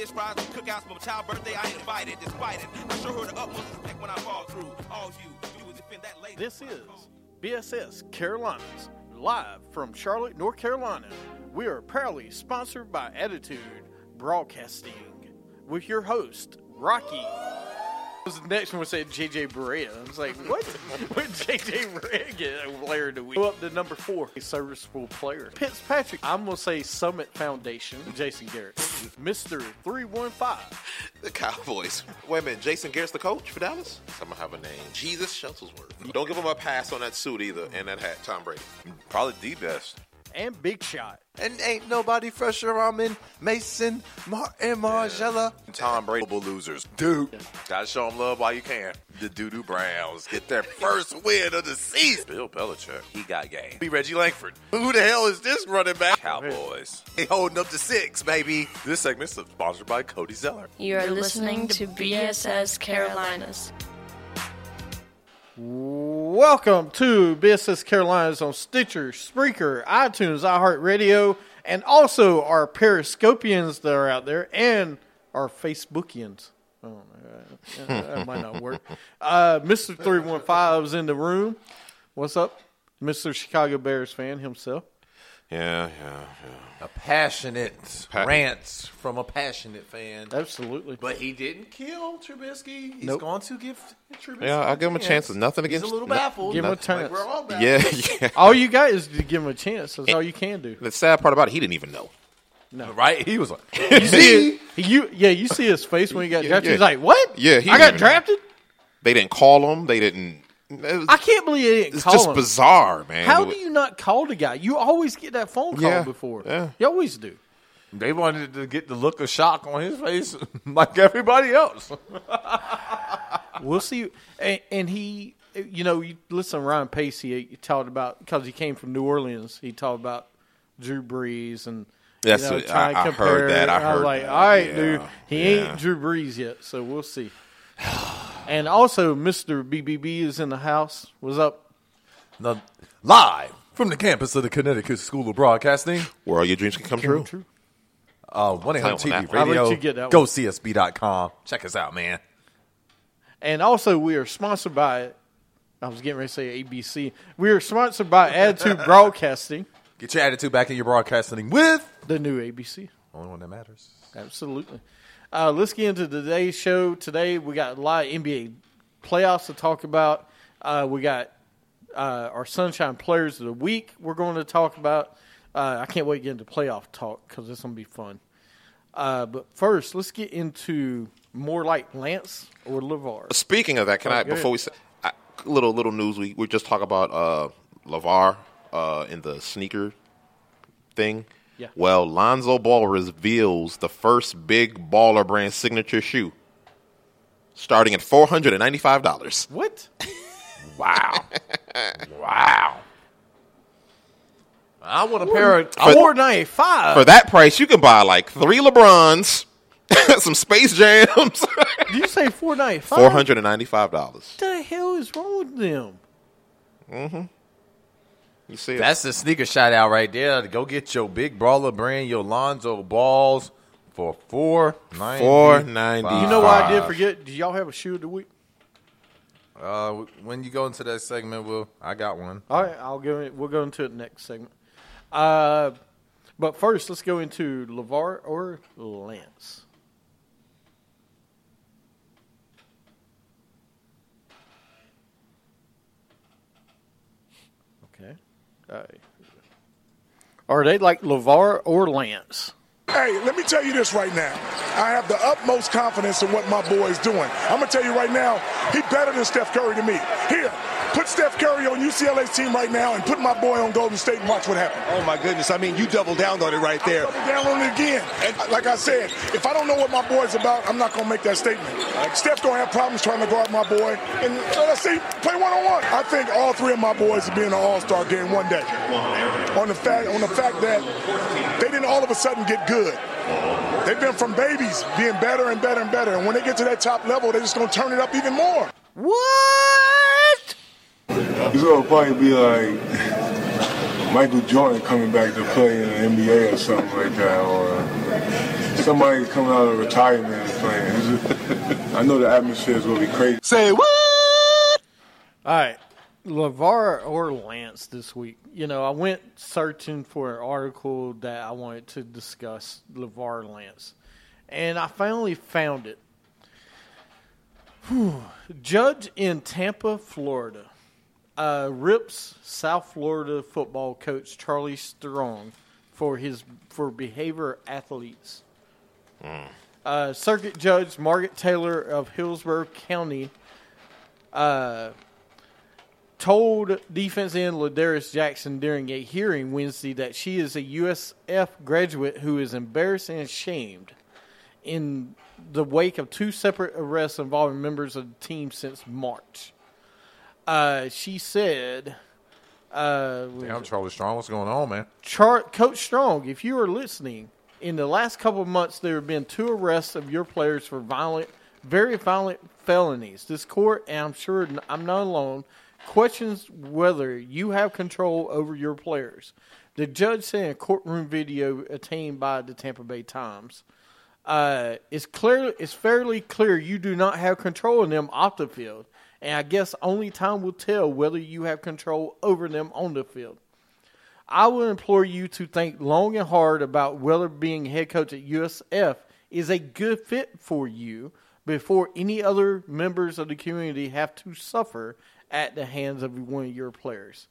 fish fries and cookouts for my child's birthday. I ain't invited, despite it. I show her the utmost respect when I fall through. All you would defend that lady. This is BSS Carolinas, live from Charlotte, North Carolina. We are proudly sponsored by Attitude Broadcasting with your host, Rocky. The next one said JJ Barea. I was like, what? What JJ Barea get a player of the week? Go up to number 4, a serviceable player. Fitzpatrick. I'm going to say Summit Foundation, Jason Garrett. Mr. 315. The Cowboys. Wait a minute, Jason Garrett's the coach for Dallas? Someone have a name. Jesus Shuttlesworth. Don't give him a pass on that suit either and that hat, Tom Brady. Probably the best. And Big Shot. And ain't nobody fresher. I'm in Mason, Martin, Margella. Tom Brady. Losers. Dude. Gotta show them love while you can. The Doo-Doo Browns get their first win of the season. Bill Belichick. He got game. Be Reggie Langford. Who the hell is this running back? Cowboys. They holding up to 6, baby. This segment's sponsored by Cody Zeller. You're listening to BSS Carolinas. Welcome to BSS Carolinas on Stitcher, Spreaker, iTunes, iHeartRadio, and also our Periscopians that are out there, and our Facebookians. Oh, that might not work. Mr. 315 is in the room. What's up? Mr. Chicago Bears fan himself. Yeah. A passionate rant from a passionate fan. Absolutely. But he didn't kill Trubisky. He's Nope. going to give Trubisky Yeah, I'll give him a chance. Nothing He's against. a little baffled. Give him a Like chance. we're all baffled. Yeah. All you got is to give him a chance. That's all you can do. The sad part about it, he didn't even know. Right? He was like, You see you see his face when he got drafted. yeah. He's like, what? Yeah, he I didn't got even drafted? They didn't call him. They didn't. I can't believe they didn't It's call just him. bizarre, man. How do you not call the guy? You always get that phone call Yeah, before. yeah. You always do. they wanted to get the look of shock on his face like everybody else. We'll see. And he, you listen to Ryan Pace, he talked about, because he came from New Orleans, he talked about Drew Brees and That's trying what- to I compare. heard that. I was heard like, that. all right, Yeah, dude, he yeah. ain't Drew Brees yet, so we'll see. And also, Mr. BBB is in the house. What's up? Now, live from the campus of the Connecticut School of Broadcasting, Where all your dreams can come true. 1-800 I'll TV let Radio. you get that Go one. CSB.com. Check us out, man. And also, we are sponsored by, I was getting ready to say ABC. We are sponsored by Attitude Broadcasting, Get your attitude back in your broadcasting with the new ABC. only one that matters. Absolutely. Let's get into today's show. Today, we got a lot of NBA playoffs to talk about. We got our Sunshine Players of the Week we're going to talk about. I can't wait to get into playoff talk because it's going to be fun. But first, let's get into more like Lance or LeVar. Speaking of that, can I, go before we say, little news, we just talk about LeVar in the sneaker thing. Yeah. Well, Lonzo Ball reveals the first big baller brand signature shoe, starting at $495. What? Wow. Wow. I want a pair of... $495. For that price, you can buy like 3 LeBrons, some Space Jams. Did you say $495? $495. What the hell is wrong with them? You see, That's the sneaker shout out right there. Go get your big baller brand, your Lonzo Balls for $490. You know what I did forget? Did y'all have a shoe of the week? When you go into that segment, I got one. All right, we'll go into it next segment. But first, let's go into LeVar or Lance. Okay. Are they like LeVar or Lance? Hey, let me tell you this right now. I have the utmost confidence in what my boy is doing. I'm going to tell you right now, he better than Steph Curry to me. Here, put Steph Curry on UCLA's team right now and put my boy on Golden State and watch what happens. Oh, my goodness. I mean, you double down on it right there. Double down on it again. And like I said, if I don't know what my boy's about, I'm not going to make that statement. Steph's going to have problems trying to guard my boy. And let's see, play one-on-one. I think all 3 of my boys will be in an all-star game one day. On the fact that they didn't all of a sudden get good. They've been from babies being better and better and better. And when they get to that top level, they're just going to turn it up even more. What? It's going to probably be like Michael Jordan coming back to play in the NBA or something like that. Or somebody coming out of retirement and playing. I know the atmosphere is going to be crazy. Say what? All right, LeVar or Lance this week. You know, I went searching for an article that I wanted to discuss LeVar Lance, and I finally found it. Judge in Tampa, Florida, rips South Florida football coach Charlie Strong for behavior athletes. Circuit Judge Margaret Taylor of Hillsborough County told defense end Ladarius Jackson during a hearing Wednesday that she is a USF graduate who is embarrassed and ashamed in the wake of 2 separate arrests involving members of the team since March. She said... Damn, Charlie Strong, what's going on, man? Coach Strong, if you are listening, in the last couple of months there have been 2 arrests of your players for very violent felonies. This court, and I'm sure I'm not alone, questions whether you have control over your players. The judge said in a courtroom video obtained by the Tampa Bay Times, it's fairly clear you do not have control of them off the field, and I guess only time will tell whether you have control over them on the field. I will implore you to think long and hard about whether being head coach at USF is a good fit for you before any other members of the community have to suffer at the hands of one of your players.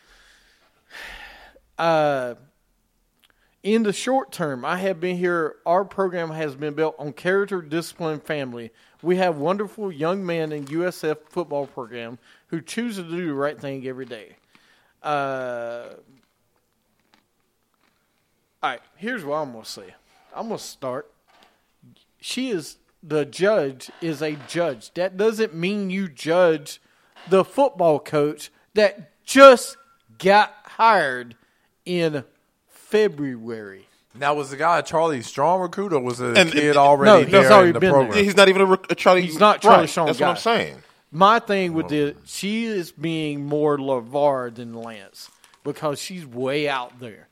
In the short term, I have been here. Our program has been built on character, discipline, family. We have wonderful young men in USF football program who choose to do the right thing every day. All right, here's what I'm going to say. I'm going to start. The judge is a judge. That doesn't mean you judge the football coach that just got hired in February. Now, was the guy a Charlie Strong recruit, or was it a kid already no, there in the program? He's not even a Charlie. He's not Charlie Strong. That's guy. what I'm saying. My thing with she is being more LeVar than Lance because she's way out there.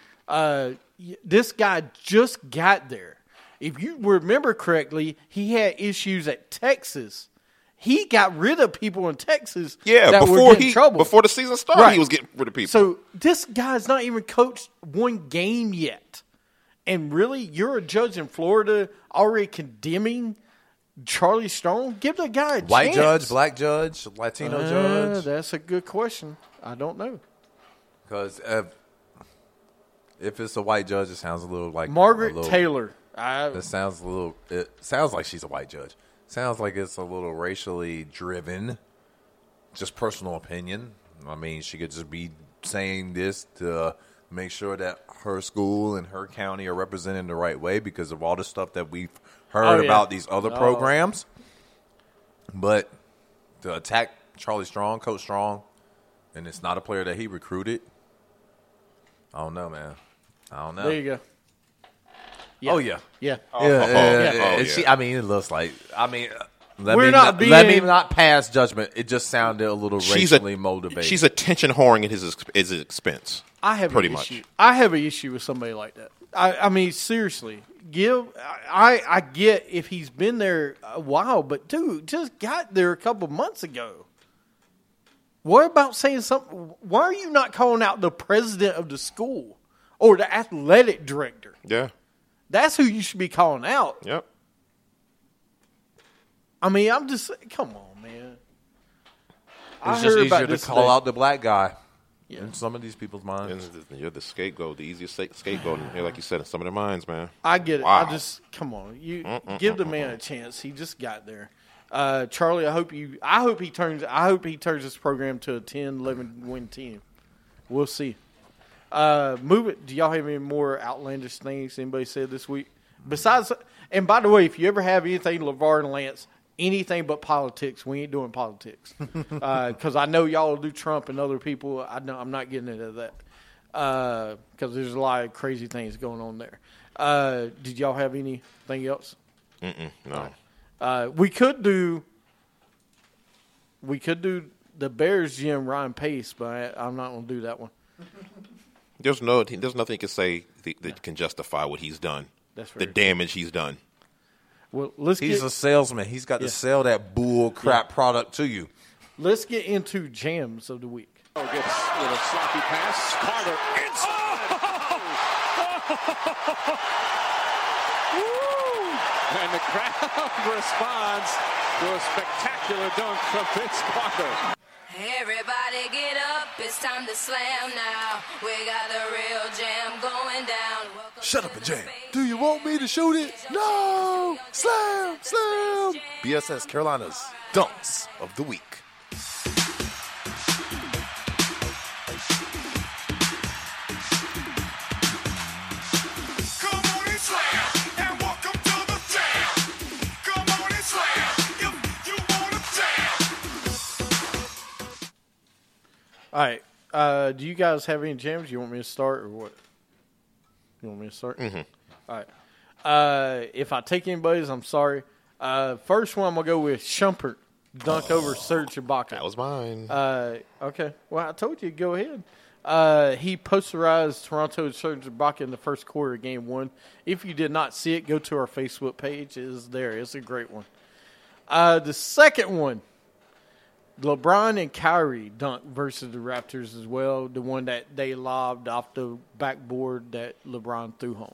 This guy just got there. If you remember correctly, he had issues at Texas. He got rid of people in Texas that were getting in trouble. Before the season started, Right. he was getting rid of people. So this guy's not even coached one game yet. And really, you're a judge in Florida already condemning Charlie Strong? Give the guy a White chance. judge, black judge, Latino judge? That's a good question. I don't know. Because if it's a white judge, it sounds a little like Margaret Taylor. It sounds like she's a white judge. Sounds like it's a little racially driven, just personal opinion. I mean, she could just be saying this to make sure that her school and her county are represented the right way because of all the stuff that we've heard about these other programs. But to attack Charlie Strong, Coach Strong, and it's not a player that he recruited, I don't know, man. I don't know. There you go. Yeah. Oh, yeah. Yeah. I mean, it looks like. I mean, let me not pass judgment. It just sounded a little racially motivated. She's attention whoring at his expense. I have pretty an much. issue. I have an issue with somebody like that. I mean, seriously. I get if he's been there a while, but dude, just got there a couple months ago. What about saying something? Why are you not calling out the president of the school or the athletic director? Yeah. That's who you should be calling out. Yep. I mean, I'm just come on, man. It's just easier to call out the black guy in some of these people's minds. You're the scapegoat, the easiest scapegoat, like you said, in some of their minds, man. I get it. Wow. I just come on. You give the man a chance. He just got there. Charlie, I hope he turns this program to a 10-11 win team. We'll see. Move it. Do y'all have any more outlandish things anybody said this week? Besides, and by the way, if you ever have anything LeVar and Lance, anything but politics, we ain't doing politics. Because I know y'all will do Trump and other people. I'm not getting into that. Because there's a lot of crazy things going on there. Did y'all have anything else? No. We could do the Bears GM Ryan Pace, but I'm not going to do that one. There's nothing you can say that can justify what he's done the damage he's done. Well, he's a salesman. He's got to sell that bull crap product to you. Let's get into jams of the week. Gets with a sloppy pass. Carter inside. And the crowd responds to a spectacular dunk from Vince Carter. Everybody get up, it's time to slam now. We got the real jam going down. Shut up and jam. Do you want me to shoot it? No! Slam! Slam! BSS Carolina's Dunks of the Week. All right. Do you guys have any jams? You want me to start or what? You want me to start? Mm-hmm. All right. If I take anybody's, I'm sorry. First one, I'm going to go with Shumpert. Dunk over Serge Ibaka. That was mine. Okay. Well, I told you, go ahead. He posterized Toronto's Serge Ibaka in the first quarter of Game 1. If you did not see it, go to our Facebook page. It is there. It's a great one. The second one, LeBron and Kyrie dunk versus the Raptors as well. The one that they lobbed off the backboard that LeBron threw home.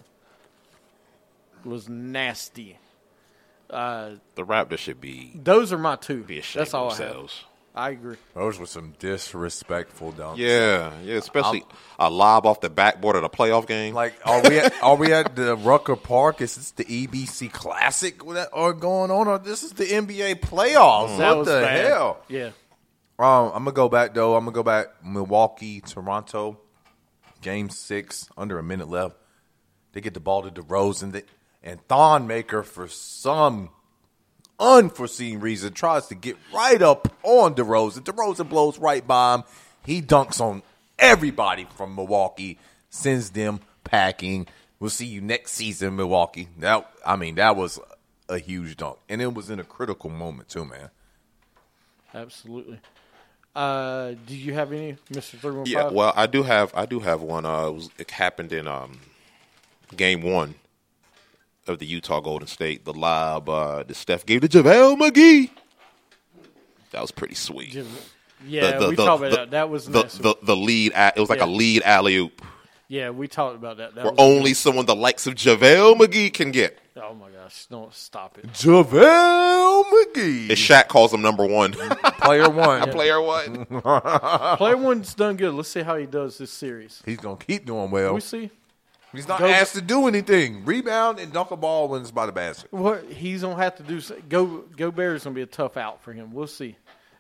It was nasty. The Raptors should be. Those are my two. Be ashamed That's all of themselves. I agree. Those were some disrespectful dunks. Yeah, especially a lob off the backboard of the playoff game. Like, are we at the Rucker Park? Is this the EBC Classic that are going on, or this is the NBA playoffs? That what was the bad. hell? Yeah. I'm gonna go back though. I'm gonna go back Milwaukee, Toronto, Game 6, under a minute left. They get the ball to DeRozan, and Thon Maker, for some unforeseen reason, tries to get right up on DeRozan. DeRozan blows right by him. He dunks on everybody from Milwaukee, sends them packing. We'll see you next season, Milwaukee. That was a huge dunk, and it was in a critical moment too, man. Absolutely. Do you have any, Mr. 315? Yeah, well, I do have one. It happened in Game 1 of the Utah Golden State. The lob that Steph gave to JaVale McGee. That was pretty sweet. Yeah, we talked about that. That was nice. The lead. It was like a lead alley-oop. Yeah, we talked about that. Where only someone the likes of JaVale McGee can get. Oh, my gosh. Don't stop it. JaVale McGee. As Shaq calls him number one. Player one. Yeah. Player one. Player one's done good. Let's see how he does this series. He's going to keep doing well. We see. He's not asked to do anything. Rebound and dunk a ball when it's by the basket. What he's going to have to do, Gobert's going to be a tough out for him. We'll see.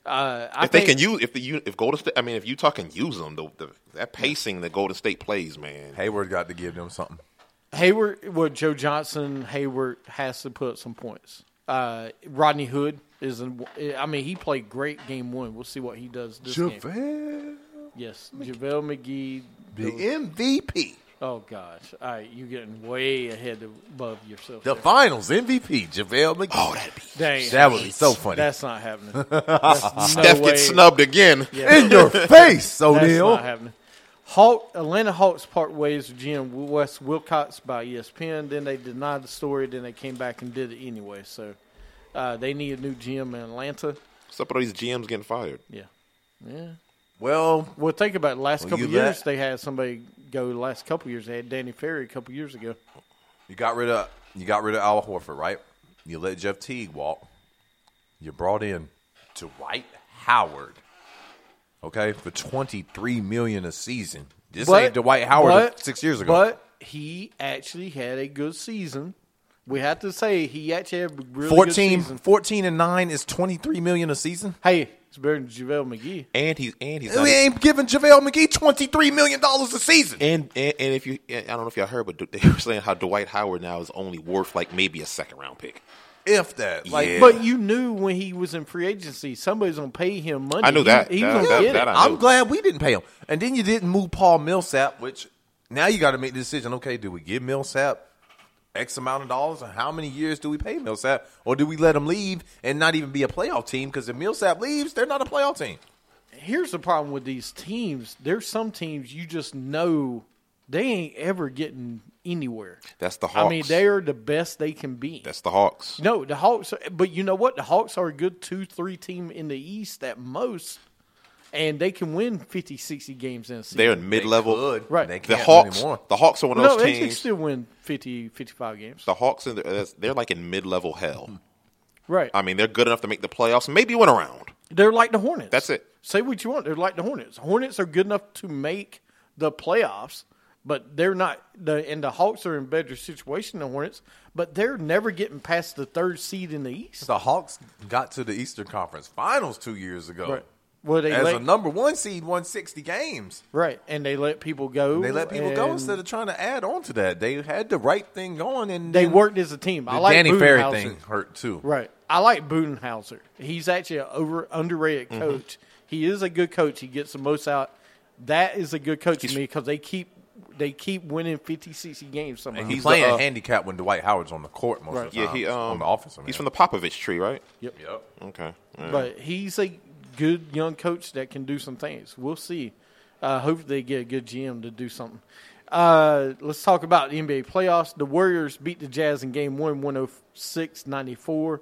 If Golden State, if Utah can use them, that pacing that Golden State plays, man. Hayward got to give them something. Joe Johnson, Hayward has to put some points. Rodney Hood he played great Game 1. We'll see what he does this game. Yes, JaVale McGee. The MVP. Oh, gosh. All right, you're getting way ahead above yourself. The finals MVP, JaVale McGee. Oh, that would be so funny. That's not happening. Steph gets snubbed again. Yeah. In your face, O'Neal. That's not happening. Atlanta Hawks part ways with GM Wes Wilcox by ESPN. Then they denied the story. Then they came back and did it anyway. So they need a new GM in Atlanta. What's up with all these GMs getting fired? Yeah. Well, think about it. Last couple of years, they had somebody go. The last couple of years, they had Danny Ferry a couple years ago. You got rid of Al Horford, right? You let Jeff Teague walk. You brought in Dwight Howard, okay, for $23 million a season. This ain't Dwight Howard 6 years ago. But he actually had a good season. We have to say he actually had a really good season. 14-9 is $23 million a season. Hey, it's better than JaVale McGee. And he's we ain't giving JaVale McGee $23 million a season. And if you, I don't know if y'all heard, but they were saying how Dwight Howard now is only worth like maybe a second round pick. If that, But you knew when he was in free agency, somebody's gonna pay him money. I knew that. He was gonna get it. I'm glad we didn't pay him. And then you didn't move Paul Millsap, which now you got to make the decision. Okay, do we give Millsap X amount of dollars, and how many years do we pay Millsap, or do we let him leave and not even be a playoff team? Because if Millsap leaves, they're not a playoff team. Here's the problem with these teams. There's some teams you just know they ain't ever getting anywhere. That's the Hawks. I mean, they're the best they can be. That's the Hawks. No, the Hawks. But you know what? The Hawks are a good 2-3 team in the East at most, and they can win 50, 60 games in a season. They're in mid-level. Right. They The can't Hawks. anymore. The Hawks are one of No, those they can teams. still win 50, 55 games. The Hawks, they're like in mid-level hell. Right. I mean, they're good enough to make the playoffs and maybe win around. They're like the Hornets. That's it. Say what you want. They're like the Hornets. Hornets are good enough to make the playoffs, but they're not. And the Hawks are in a better situation than the Hornets, but they're never getting past the third seed in the East. The Hawks got to the Eastern Conference Finals 2 years ago. Right. Well, they As a number 1 seed, won 60 games. Right, and they let people go. They let people go instead of trying to add on to that. They had the right thing going, and they worked as a team. The I like Danny Ferry Budenholzer. thing hurt too. Right. I like Budenholzer. He's actually an underrated coach. He is a good coach. He gets the most out. That is a good coach to me because they keep winning 50, 60 games somehow. And he's playing handicap when Dwight Howard's on the court most of the time. Yeah, on the offensive end. He's from the Popovich tree, right? Yep. Okay. Yeah. But he's a good young coach that can do some things. We'll see. Hopefully they get a good GM to do something. Let's talk about the NBA playoffs. The Warriors beat the Jazz in Game 1, 106-94.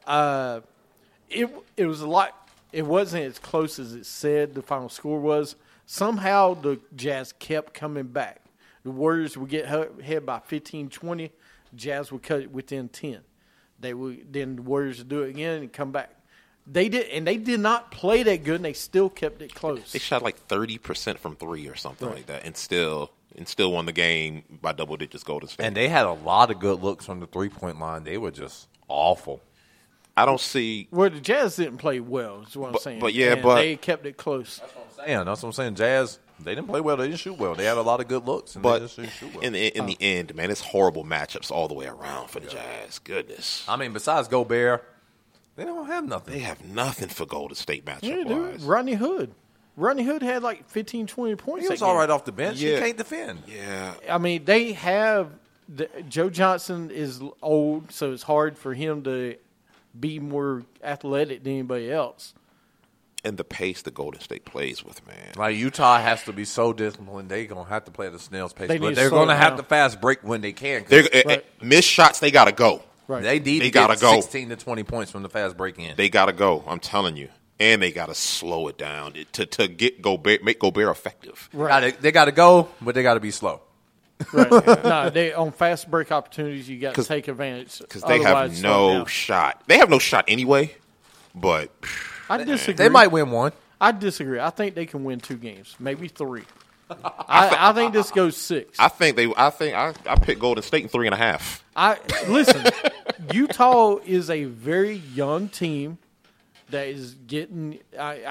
It was a lot. It wasn't as close as it said the final score was. Somehow the Jazz kept coming back. The Warriors would get ahead by 15-20. Jazz would cut it within 10. Then the Warriors would do it again and come back. They did not play that good, and they still kept it close. They shot like 30% from three or something like that, and still won the game by double digits. Golden State, and they had a lot of good looks from the 3-point line. They were just awful. I don't see. Well, the Jazz didn't play well. Is what I'm saying. But they kept it close. That's what I'm saying. Jazz, they didn't play well. They didn't shoot well. They had a lot of good looks, and they just didn't shoot well. In the end, man, it's horrible matchups all the way around for the Jazz. Goodness. I mean, besides Gobert, they don't have nothing. They have nothing for Golden State matchup Yeah, wise. Rodney Hood. Rodney Hood had like 15, 20 points. He was all right off the bench. Yeah. He can't defend. Yeah. I mean, they have Joe Johnson is old, so it's hard for him to be more athletic than anybody else. And the pace that Golden State plays with, man. Like Utah has to be so disciplined. They're going to have to play at a snail's pace. They But need to they're slow going to it have down. to fast break when they can. Missed shots, they got to go. Right. They need to gotta get go. 16 to 20 points from the fast break in. They got to go. I'm telling you. And they got to slow it down to get Gobert, make Gobert effective. They got to go, but they got to be slow. Right. No, they on fast break opportunities, you got to take advantage Because they have Otherwise, slow no down. shot. They have no shot anyway, but I disagree. They might win one. I disagree. I think they can win 2 games, maybe 3. I think this goes 6. I picked Golden State in 3.5. Listen. Utah is a very young team that is getting.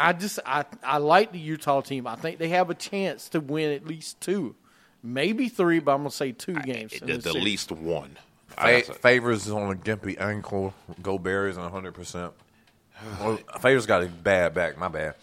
I like the Utah team. I think they have a chance to win at least 2, maybe 3, but I'm gonna say 2 games. in The this series. least one. Favors is on a gimpy ankle. Gobert is 100%. Well, Favors got a bad back. My bad.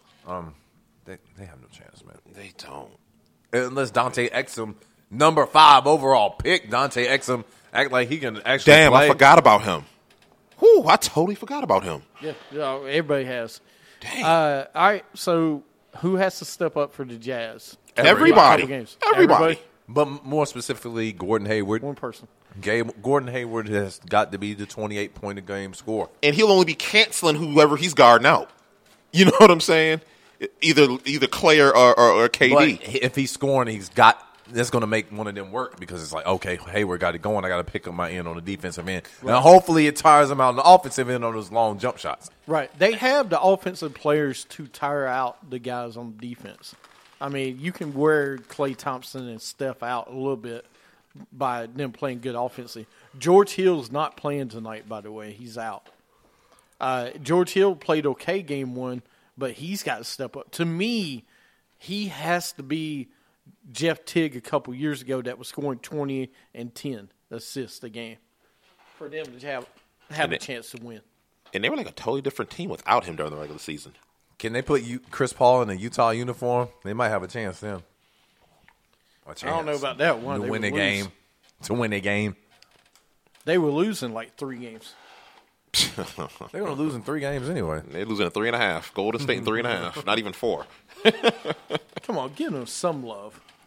They have no chance, man. They don't. Unless Dante Exum, number 5 overall pick, Dante Exum, act like he can actually Damn, play. I forgot about him. Whew, I totally forgot about him. Yeah, everybody has. Dang. All right, so who has to step up for the Jazz? Everybody. Couple games. Everybody. But more specifically, Gordon Hayward. One person. Gordon Hayward has got to be the 28-point-a-game scorer. And he'll only be canceling whoever he's guarding out. You know what I'm saying? Either Clay or KD. But if he's scoring, that's going to make one of them work because it's like, okay, Hayward got it going. I got to pick up my end on the defensive end. Right. Now, hopefully it tires him out on the offensive end on those long jump shots. Right. They have the offensive players to tire out the guys on defense. I mean, you can wear Klay Thompson and Steph out a little bit by them playing good offensively. George Hill's not playing tonight, by the way. He's out. George Hill played okay game 1, but he's got to step up. To me, he has to be Jeff Teague a couple years ago that was scoring 20 and 10 assists a game for them to have a chance to win. And they were like a totally different team without him during the regular season. Can they put Chris Paul in a Utah uniform? They might have a chance then. I don't know about that one. To win a game. They were losing like 3 games. They're going to lose in 3 games anyway. They're losing in 3.5. Golden State in 3.5. Not even 4. Come on, give them some love.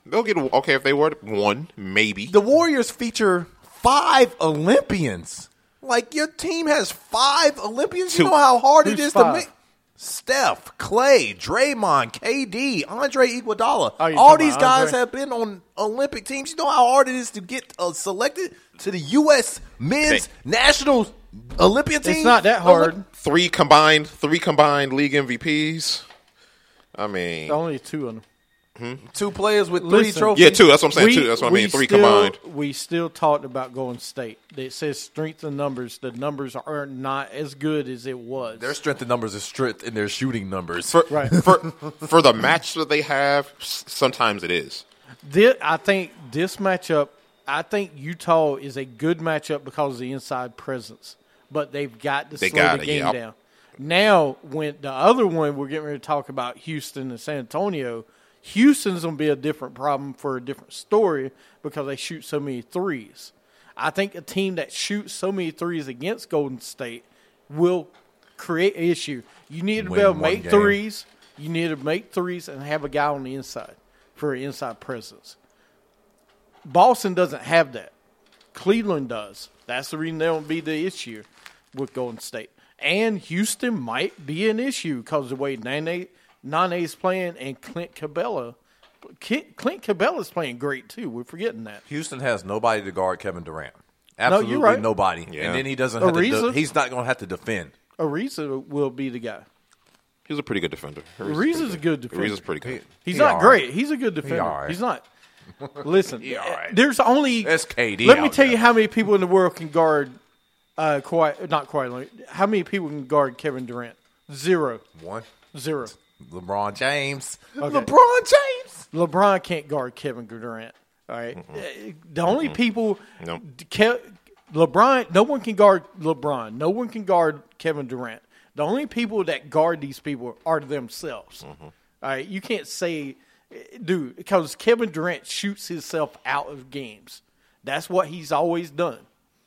They'll get okay if they were one, maybe. The Warriors feature 5 Olympians. Like, your team has 5 Olympians. You know how hard it is to make. Steph, Clay, Draymond, KD, Andre Iguodala. All these guys have been on Olympic teams. You know how hard it is to get selected to the U.S. men's national Olympic team? It's not that hard. Three combined league MVPs. I mean, only 2 of them. 2 players with 3 trophies. Yeah, 2. That's what I'm saying. 2. That's what I mean. 3 combined. We still talked about Golden State. It says strength in numbers. The numbers are not as good as it was. Their strength in numbers is strength in their shooting numbers. For the match that they have, sometimes it is. I think this matchup, I think Utah is a good matchup because of the inside presence. But they've got to slow the game down. Now, when the other one we're getting ready to talk about, Houston and San Antonio, Houston's going to be a different problem for a different story because they shoot so many threes. I think a team that shoots so many threes against Golden State will create an issue. You need to be able to make threes. You need to make threes and have a guy on the inside for an inside presence. Boston doesn't have that. Cleveland does. That's the reason they don't be the issue with Golden State. And Houston might be an issue because of the way Nane's playing and Clint Capella. Clint Cabella's playing great, too. We're forgetting that. Houston has nobody to guard Kevin Durant. Absolutely you're right. Nobody. Yeah. And then he doesn't have to he's not going to have to defend. Ariza will be the guy. He's a pretty good defender. Ariza's a good defender. Ariza's pretty good. He's not great. He's a good defender. He's not. Listen, there's only – That's KD. Let me tell you how many people in the world can guard how many people can guard Kevin Durant? 0. 1. 0. LeBron James. Okay. LeBron James. LeBron can't guard Kevin Durant. All right. The only people LeBron, no one can guard LeBron. No one can guard Kevin Durant. The only people that guard these people are themselves. All right. You can't say, dude, because Kevin Durant shoots himself out of games. That's what he's always done.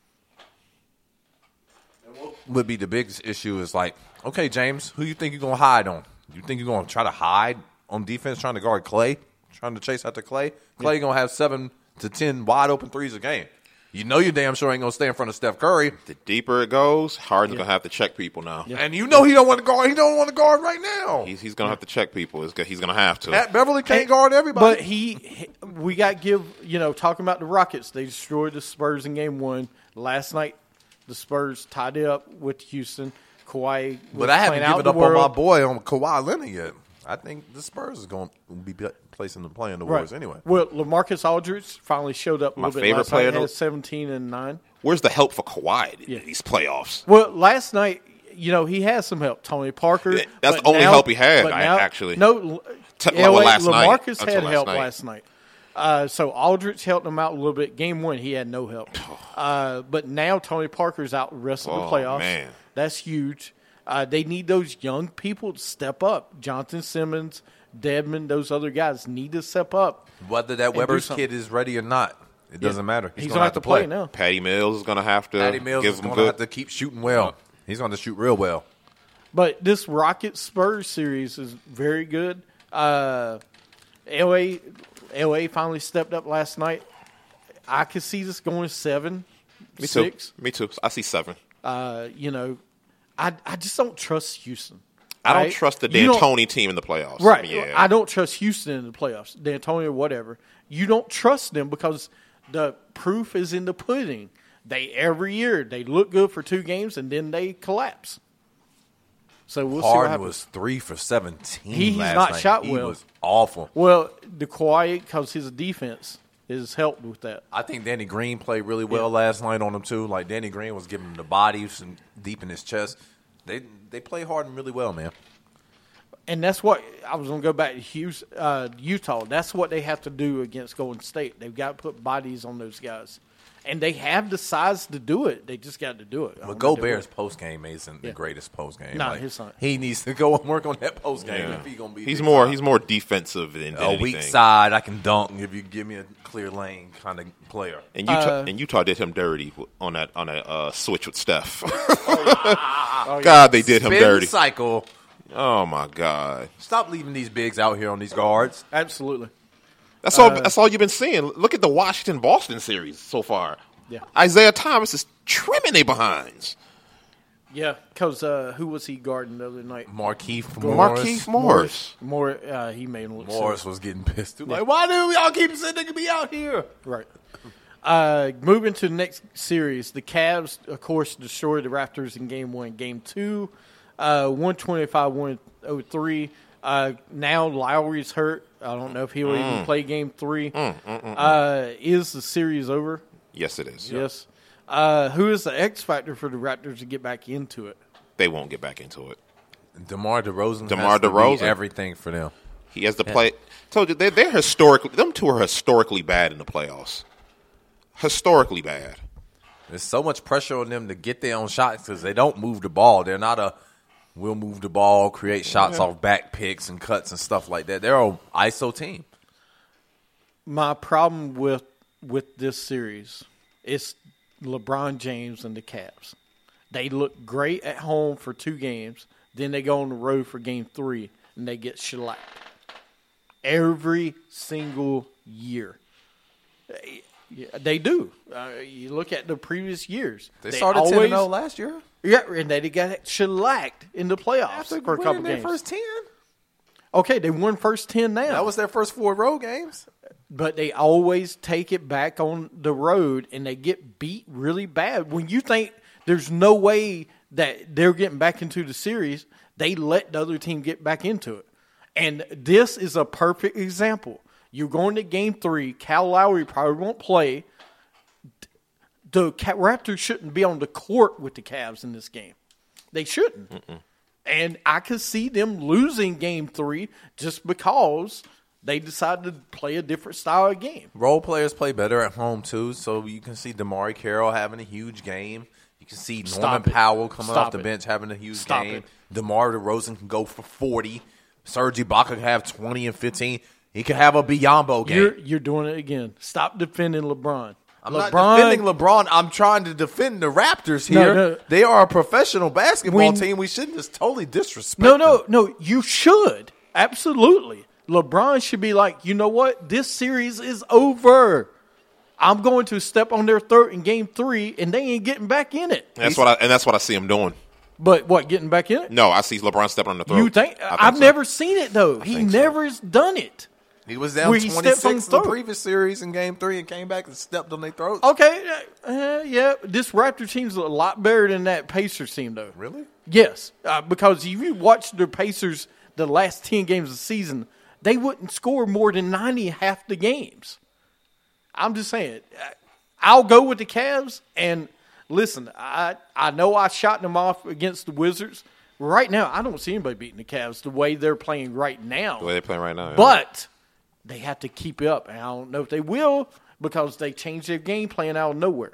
Would be the biggest issue is like, okay, James, who you think you're going to hide on? You think you're going to try to hide on defense trying to guard Clay, trying to chase after Clay? Clay going to have 7 to 10 wide open threes a game. You know you damn sure ain't going to stay in front of Steph Curry. The deeper it goes, Harden's going to have to check people now. Yeah. And you know he don't want to guard. He don't want to guard right now. He's going to have to check people. He's going to have to. Pat Beverly can't guard everybody. But we got to give, talking about the Rockets, they destroyed the Spurs in game 1. Last night, the Spurs tied it up with Houston. Kawhi was But I haven't given up on my boy on Kawhi Leonard yet. I think the Spurs is going to be playing the Warriors anyway. Well, LaMarcus Aldridge finally showed up a little bit. My favorite player. He had 17 and 9. Where's the help for Kawhi in these playoffs? Well, last night, he has some help. Tony Parker. That's the only help he had, actually. No, last night. LaMarcus had help last night. So Aldridge helped him out a little bit. Game 1, he had no help. But now Tony Parker's out the rest of the playoffs. Man. That's huge. They need those young people to step up. Jonathan Simmons, Dedmon, those other guys need to step up. Whether that Weber's kid is ready or not, it doesn't matter. He's going to have to play now. Patty Mills is going to have to have to keep shooting well. He's going to shoot real well. But this Rockets-Spurs series is very good. LA finally stepped up last night. I could see this going 7, 6. Me too. I see 7. I just don't trust Houston. I don't trust the D'Antoni team in the playoffs. Right. Yeah. I don't trust Houston in the playoffs. D'Antoni or whatever. You don't trust them because the proof is in the pudding. Every year they look good for 2 games and then they collapse. So we'll see what happens. Harden was 3 for 17 He's last not night. shot He well. was awful. Well, the quiet because his defense has helped with that. I think Danny Green played really well last night on him too. Like Danny Green was giving him the bodies and deep in his chest. They play Harden really well, man. And that's what I was going to go back to Utah. That's what they have to do against Golden State. They've got to put bodies on those guys. And they have the size to do it. They just got to do it. But Gobert's post-game isn't the greatest post-game. No, his son. He needs to go and work on that post-game if he's going to be He's more defensive than a anything. weak side. I can dunk if you give me a clear lane kind of player. And Utah did him dirty on that switch with Steph. God, they did him dirty. Cycle. Oh, my God. Stop leaving these bigs out here on these guards. Absolutely. That's all you've been seeing. Look at the Washington-Boston series so far. Yeah. Isaiah Thomas is trimming their behinds. Yeah, because who was he guarding the other night? Markieff Morris. He made him look Morris silly. was getting pissed too. Yeah. Like, why do y'all keep saying they could be out here? Right. Moving to the next series, the Cavs, of course, destroyed the Raptors in Game 1. Game 2, 125-103. Now Lowry's hurt. I don't know if he'll even play Game 3. Is the series over? Yes, it is. Yes. Who is the X factor for the Raptors to get back into it? They won't get back into it. DeMar DeRozan has to be everything for them. He has to play. Told you, they're historically, them two are historically bad in the playoffs. Historically bad. There's so much pressure on them to get their own shots because they don't move the ball. They're not we'll move the ball, create shots off back picks and cuts and stuff like that. They're an ISO team. My problem with this series is LeBron James and the Cavs. They look great at home for 2 games. Then they go on the road for Game 3, and they get shellacked. Every single year. They do. You look at the previous years. They started 10-0 last year. Yeah, and they got shellacked in the playoffs for a couple games. First 10. Okay, they won first 10 now. That was their first 4 road games. But they always take it back on the road, and they get beat really bad. When you think there's no way that they're getting back into the series, they let the other team get back into it. And this is a perfect example. You're going to Game 3. Kyle Lowry probably won't play. The Raptors shouldn't be on the court with the Cavs in this game. They shouldn't. And I could see them losing Game 3 just because they decided to play a different style of game. Role players play better at home, too, so you can see DeMar Carroll having a huge game. You can see Norman Powell coming off the bench having a huge game. DeMar DeRozan can go for 40. Serge Ibaka can have 20 and 15. He could have a Biyombo game. You're doing it again. Stop defending LeBron. I'm not defending LeBron. I'm trying to defend the Raptors here. No. They are a professional basketball team. We shouldn't just totally disrespect them. No. You should. Absolutely. LeBron should be like, you know what? This series is over. I'm going to step on their throat in Game 3, and they ain't getting back in it. That's what I see him doing. But what, getting back in it? No, I see LeBron stepping on the throat. You think? I've never seen it, though. He never has done it. He was down 26 in the previous series in Game 3 and came back and stepped on their throats. Okay, yeah. This Raptor team's a lot better than that Pacers team, though. Really? Yes, because if you watch the Pacers the last 10 games of the season, they wouldn't score more than 90 half the games. I'm just saying. I'll go with the Cavs, and listen, I know I shot them off against the Wizards. Right now, I don't see anybody beating the Cavs the way they're playing right now. The way they're playing right now, yeah. But they have to keep it up, and I don't know if they will because they changed their game plan out of nowhere.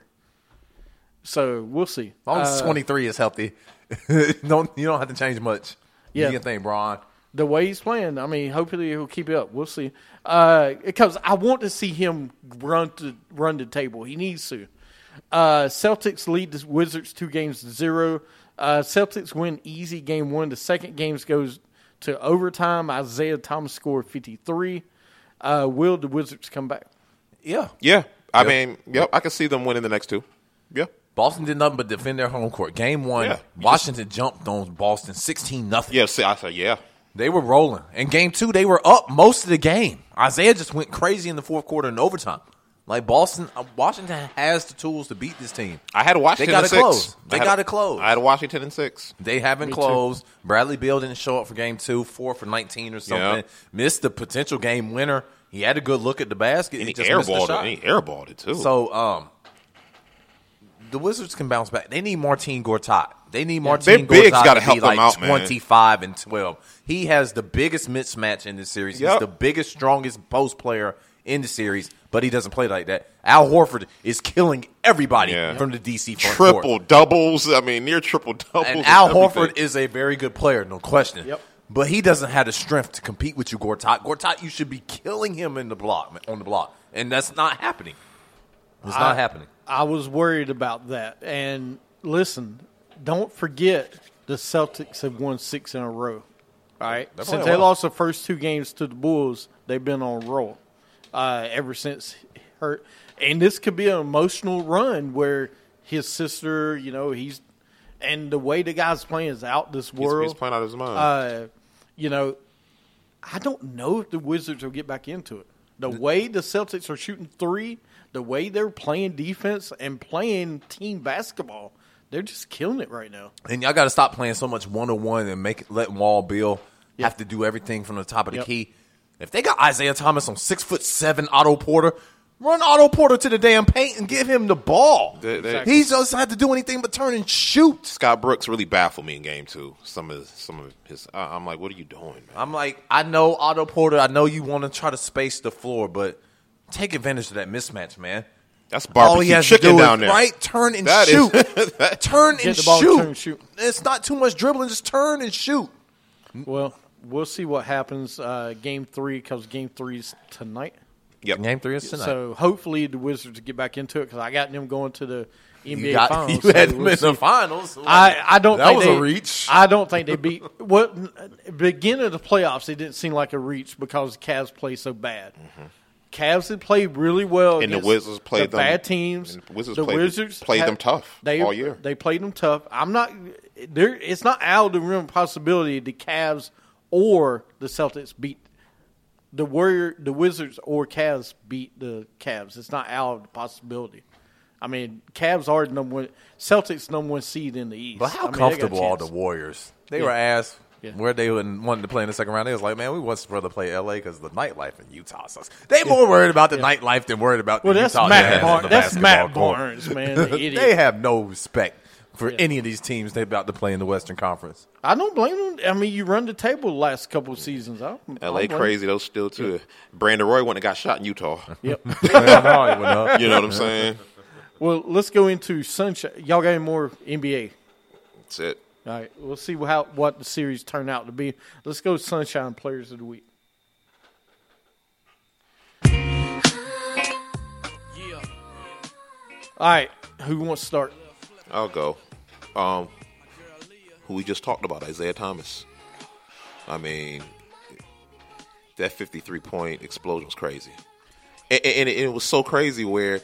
So we'll see. As long as 23 is healthy, you don't have to change much. Yeah. You can think, Bron. The way he's playing, I mean, hopefully he'll keep it up. We'll see. Because I want to see him run the table. He needs to. Celtics lead the Wizards 2-0. Celtics win easy Game 1. The second game goes to overtime. Isaiah Thomas scored 53. Will the Wizards come back? Yeah. Yeah. I mean, I can see them winning the next 2. Yeah. Boston did nothing but defend their home court. Game 1, Washington jumped on Boston 16-0. Yeah, see, I said, yeah. They were rolling. In Game 2, they were up most of the game. Isaiah just went crazy in the fourth quarter in overtime. Like Washington has the tools to beat this team. I had Washington in 6. They got to close. I had Washington in 6. They haven't closed. Bradley Beal didn't show up for Game 2, 4 for 19 or something. Yep. Missed the potential game winner. He had a good look at the basket. And he just missed the shot. He airballed it, too. So, the Wizards can bounce back. They need Martin Gortat. They need Their Martin bigs Gortat gotta to help be them like out, man. 25 and 12. He has the biggest mismatch in this series. He's the biggest, strongest post player in the series, but he doesn't play like that. Al Horford is killing everybody from the DC front court. Triple doubles. I mean, near triple doubles. And Al Horford is a very good player, no question. Yep. But he doesn't have the strength to compete with you, Gortat. Gortat, you should be killing him on the block, and that's not happening. It's not happening. I was worried about that. And listen, don't forget the Celtics have won 6 in a row. All right, since they lost the first 2 games to the Bulls, they've been on a roll. ever since hurt. And this could be an emotional run where his sister, and the way the guy's playing is out this world. He's playing out of his mind. I don't know if the Wizards will get back into it. The way the Celtics are shooting three, the way they're playing defense and playing team basketball, they're just killing it right now. And y'all got to stop playing so much 1-on-1 and let Wall Bill have to do everything from the top of the key. If they got Isaiah Thomas on 6'7" Otto Porter, run Otto Porter to the damn paint and give him the ball. He doesn't have to do anything but turn and shoot. Scott Brooks really baffled me in game 2. Some of his. I'm like, what are you doing, man? I'm like, I know Otto Porter. I know you want to try to space the floor, but take advantage of that mismatch, man. That's barbecue chicken down there, right? Turn and shoot. Turn and shoot. It's not too much dribbling. Just turn and shoot. Well, we'll see what happens. Game 3, because Game 3 is tonight. Yep. Game 3 is tonight. So hopefully the Wizards get back into it because I got them going to the NBA Finals. You had them in the finals. I don't think that was a reach. I don't think they beat. Beginning of the playoffs, it didn't seem like a reach because the Cavs played so bad. Mm-hmm. Cavs had played really well, and the Wizards played them bad teams. The Wizards played them tough all year. They played them tough. I'm not there. It's not out of the realm of possibility the Cavs or the Celtics beat the Wizards or Cavs beat the Cavs. It's not out of the possibility. I mean, Cavs are the number one. Celtics number one seed in the East. But how comfortable are the Warriors? They were asked where they wanted to play in the second round. They was like, man, we want to rather play L.A. because the nightlife in Utah sucks. They more worried about the nightlife than worried about the Utah. That's Matt Barnes, man. The idiot. They have no respect for any of these teams they're about to play in the Western Conference. I don't blame them. I mean, you run the table the last couple of seasons. L.A. crazy, though, still, too. Yeah. Brandon Roy went and got shot in Utah. Yep. You know what I'm saying? Well, let's go into Sunshine. Y'all got any more NBA? That's it. All right. We'll see what the series turned out to be. Let's go Sunshine Players of the Week. All right. Who wants to start? I'll go. Who we just talked about, Isaiah Thomas. I mean, that 53-point explosion was crazy. And it was so crazy where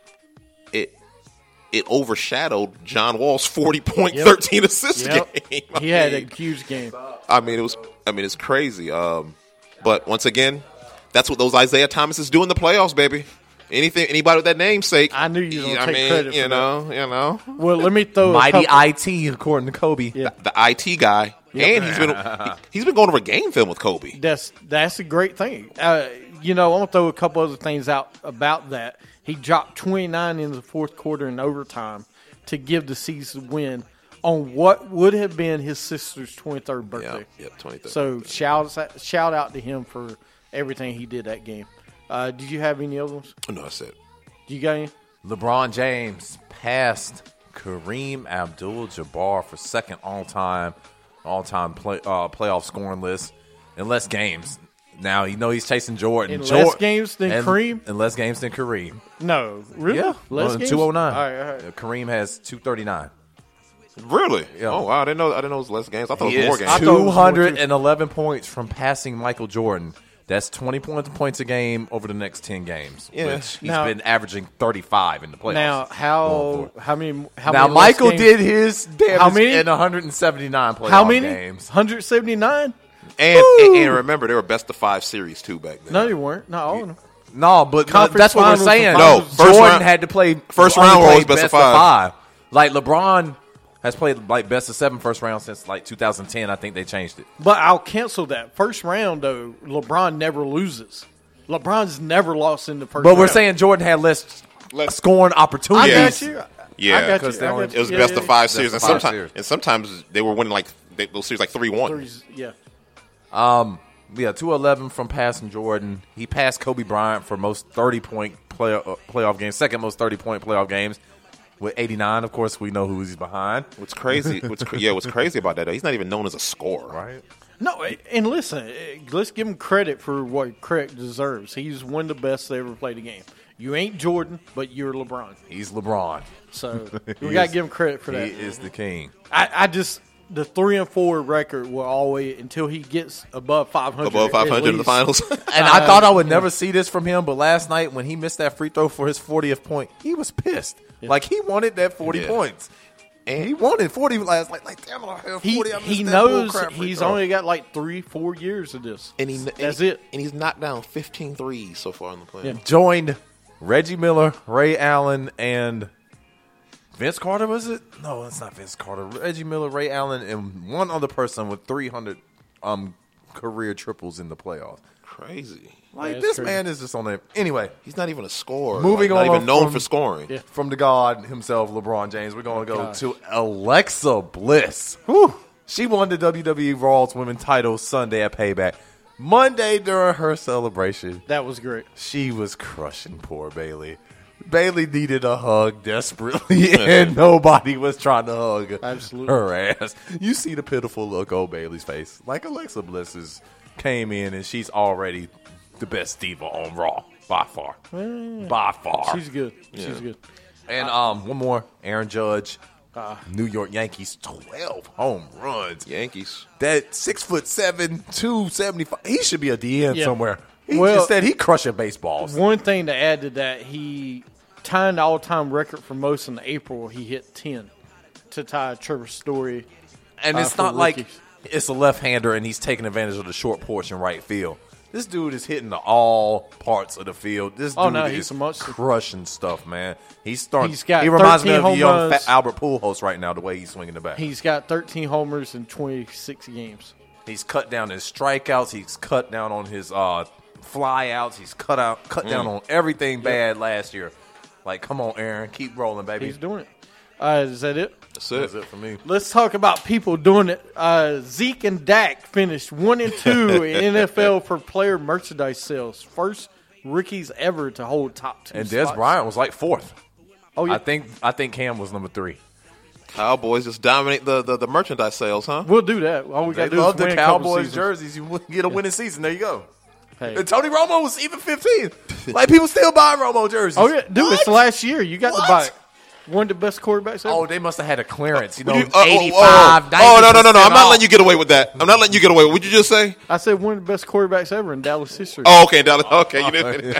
it overshadowed John Wall's 40-point, 13-assist game. He had a huge game. I mean, it's crazy. But once again, that's what those Isaiah Thomases do in the playoffs, baby. Anybody with that namesake. I knew you were going to take credit for that. You know. Well, let me throw Mighty IT, according to Kobe. Yeah. The IT guy. Yep. And he's been going over game film with Kobe. That's a great thing. I want to throw a couple other things out about that. He dropped 29 in the fourth quarter in overtime to give the season win on what would have been his sister's 23rd birthday. Yep, 23rd. So shout out to him for everything he did that game. Did you have any other ones? No, that's it. You got any? LeBron James passed Kareem Abdul-Jabbar for second all-time playoff scoring list in less games. Now, he's chasing Jordan. Less games than Kareem? In less games than Kareem. No, really? Yeah. Less games? 209. All right. Kareem has 239. Really? Yeah. Oh, wow. I didn't know it was less games. I thought it was more games. 211 points from passing Michael Jordan. That's 20 points a game over the next 10 games. Yeah. Which he's been averaging 35 in the playoffs. Now, how many Michael did his damage in 179 playoff games. 179? And remember, they were best of 5 series, too, back then. No, they weren't. Not all of them. No, but that's what we're saying. No, Jordan had to play first round was best of 5. Like LeBron has played like best of 7 first round since like 2010. I think they changed it. But I'll cancel that. First round, though, LeBron never loses. LeBron's never lost in the first round. But we're saying Jordan had less scoring opportunities. I got you. Yeah, because it was best of 5 series. And sometimes they were winning those series like 3-1. Yeah. 211 from passing Jordan. He passed Kobe Bryant for most 30-point playoff games, second most 30-point playoff games with 89. Of course, we know who he's behind. What's crazy about that, though, he's not even known as a scorer. Right. No, and listen, let's give him credit for what credit deserves. He's one of the best that ever played a game. You ain't Jordan, but you're LeBron. He's LeBron. So we got to give him credit for that. He is the king. I just the 3-4 record will always until he gets above 500. Above 500 in the finals. And I thought I would never see this from him, but last night when he missed that free throw for his 40th point, he was pissed. Yeah. Like he wanted that 40 points. And he wanted 40 last night. Like, damn it, I have 40. He knows he's only got like 3-4 years of this. And that's it. And he's knocked down 15 threes so far in the playoffs. Yeah. Joined Reggie Miller, Ray Allen, and Vince Carter, was it? No, it's not Vince Carter. Reggie Miller, Ray Allen, and one other person with 300 career triples in the playoffs. Crazy. Like, this man is just on there. Anyway. He's not even a scorer. Moving not on even known from- for scoring. Yeah. From the god himself, LeBron James, we're going to go to Alexa Bliss. Whew. She won the WWE Raw's Women's title Sunday at Payback. Monday during her celebration, That was great. she was crushing poor Bayley. Bayley needed a hug desperately, and nobody was trying to hug her ass. You see the pitiful look on Bayley's face. Like Alexa Bliss came in, and she's already the best diva on Raw by far. By far. She's good. She's good. And one more, Aaron Judge, New York Yankees, 12 home runs. Yankees. That 6'7", 275. He should be a DN somewhere. He Well, just said he crushing baseballs. One thing to add to that, he tied the all-time record for most in April. He hit 10 to tie Trevor Story. And it's for not like rookies. it's a left-hander and he's taking advantage of the short porch in right field. This dude is hitting all parts of the field. This dude he's is a monster. crushing stuff, man. He's starting. He's got he reminds me 13 of the home young runs. Albert Pujols right now, the way he's swinging the bat. He's got 13 homers in 26 games. He's cut down his strikeouts. He's cut down on his flyouts. He's cut down on everything bad last year. Like, come on, Aaron, keep rolling, baby. He's doing it. Is that it? That's it for me. Let's talk about people doing it. Zeke and Dak finished 1-2 in NFL for player merchandise sales. First rookies ever to hold top 2 And Des spots. Bryant was like 4th. Oh, yeah. I think Cam was number 3. Cowboys just dominate the merchandise sales, huh? We'll do that. All we got They to do love is the win a couple Cowboys seasons. jerseys. You get a winning season. There you go. Hey. And Tony Romo was even 15th. Like, people still buy Romo jerseys. Oh, yeah. Dude, it's last year. You got to What? buy it. One of the best quarterbacks ever. Oh, they must have had a clearance. 85, Oh, no. 90% I'm not off. letting you get away with that. I'm not letting you get away. What'd you just say? I said one of the best quarterbacks ever in Dallas history. Oh, okay, Dallas. Okay, you didn't.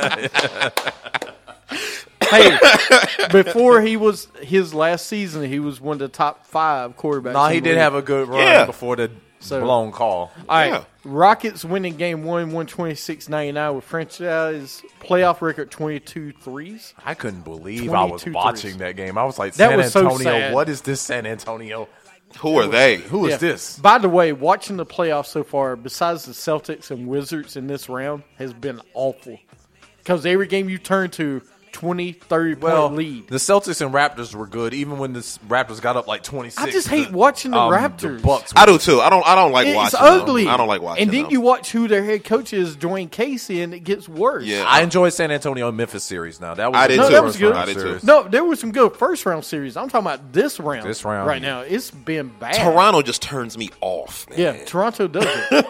Hey, before his last season, he was one of the top 5 quarterbacks. No, in he the did league. have a good run before the So- blown call. All right, Rockets winning game 1, 126-99 with franchise playoff record 22 threes. I couldn't believe I was 22 watching threes. that game. I was like, That San was so Antonio, sad. what is this San Antonio? Who are they? Who is Yeah. this? By the way, watching the playoffs so far, besides the Celtics and Wizards in this round, has been awful. Because every game you turn to, 20, 30-point lead. The Celtics and Raptors were good, even when the Raptors got up like 26. I just hate watching the Raptors. Bucks I do too. I don't like It's watching. ugly. Them. I don't like watching. And then them. you watch who their head coach is, Dwayne Casey, and it gets worse. Yeah. I enjoyed San Antonio and Memphis series. Now that was I did a too. that was good. I did too. No, there was some good first-round series. I'm talking about this round. This round, right yeah. now. It's been bad. Toronto just turns me off. Man. Yeah, Toronto does it.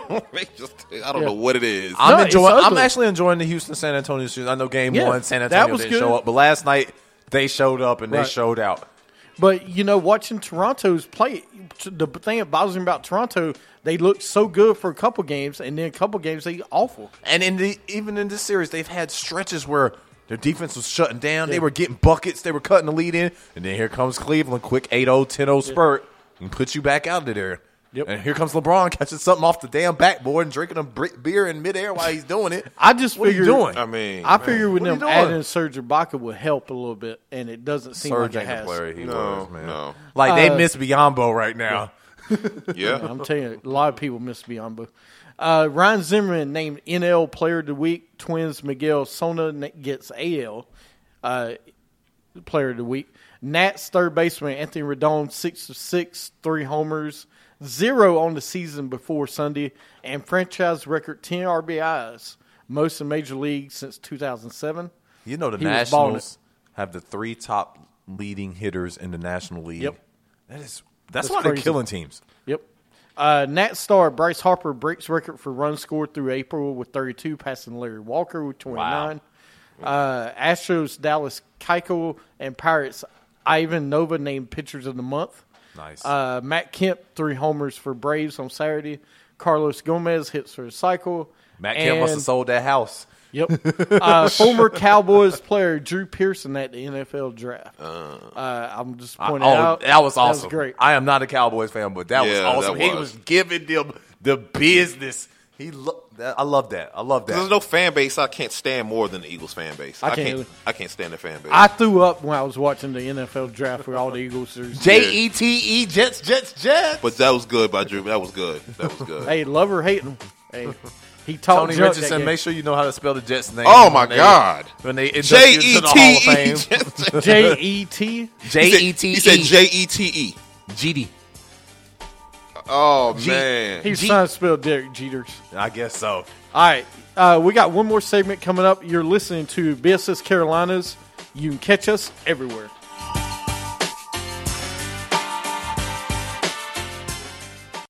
I don't know what it is. I'm it's enjoying. I'm ugly. actually enjoying the Houston San Antonio series. I know game Yeah, 1, San that Antonio was didn't good. show up, but last night they showed up and they Right. showed out. But, watching Toronto's play, the thing that bothers me about Toronto, they looked so good for a couple games, and then a couple games they awful. And even in this series, they've had stretches where their defense was shutting down. They were getting buckets. They were cutting the lead in. And then here comes Cleveland, quick 8-0, 10-0 spurt, and puts you back out of there. Yep. And here comes LeBron catching something off the damn backboard and drinking a beer in midair while he's doing it. I just What are you figured. doing? I mean, I figured with What are them you doing? adding Serge Ibaka would help a little bit, and it doesn't seem Serge like it ain't the has. player he No, was, man. no. Like, they miss Biyombo right now. Yeah. I'm telling you, a lot of people miss Biyombo. Ryan Zimmerman named NL Player of the Week. Twins Miguel Sona gets AL Player of the Week. Nats third baseman Anthony Rendon, 6 of 6, 3 homers, 0 on the season before Sunday, and franchise record 10 RBIs, most in Major League since 2007. You know the He was balling Nationals have the 3 top leading hitters in the National League. Yep. That's why they're crazy. killing teams. Yep. Nats star Bryce Harper breaks record for runs scored through April with 32, passing Larry Walker with 29. Astros Dallas Keuchel and Pirates Ivan Nova named pitchers of the month. Nice. Matt Kemp, 3 homers for Braves on Saturday. Carlos Gomez hits for a cycle. Matt Kemp must have sold that house. Yep. Former Cowboys player Drew Pearson at the NFL draft. I'm just pointing out. That was awesome. That was great. I am not a Cowboys fan, but that was awesome. That He was giving them the business. I love that. I love that. There's no fan base I can't stand more than the Eagles fan base. I can't stand the fan base. I threw up when I was watching the NFL draft with all the Eagles. Jette, Jets. But that was good by Drew. That was good. Hey, love or hate him. Hey, he talked Tony Richardson. Make sure you know how to spell the Jets' name. Oh my God! When they induct you to the Hall of Fame. Jette. Jette. He said Jette. GD. Oh man, he's trying to spell Derek Jeters. I guess so. All right, we got one more segment coming up. You're listening to BSS Carolinas. You can catch us everywhere.